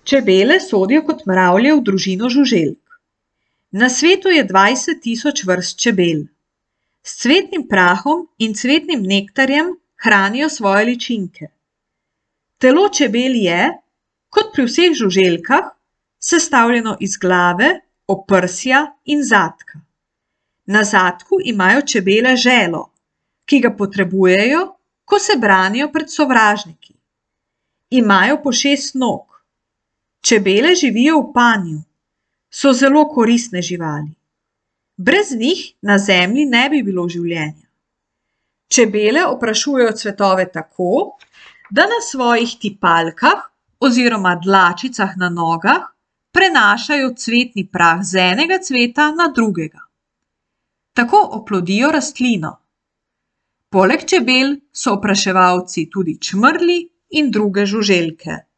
Čebele sodijo kot mravlje v družino žuželk. Na svetu je 20 tisoč vrst čebel. S cvetnim prahom in cvetnim nektarjem hranijo svoje ličinke. Telo čebel je, kot pri vseh žuželkah, sestavljeno iz glave, oprsja in zadka. Na zadku imajo čebele želo, ki ga potrebujejo, ko se branijo pred sovražniki. Imajo po 6 nog. Čebele živijo v panju. So zelo koristne živali. Brez njih na zemlji ne bi bilo življenja. Čebele oprašujejo cvetove tako, da na svojih tipalkah oziroma dlačicah na nogah prenašajo cvetni prah z enega cveta na drugega. Tako oplodijo rastlino. Poleg čebel so opraševalci tudi čmrlji in druge žuželke.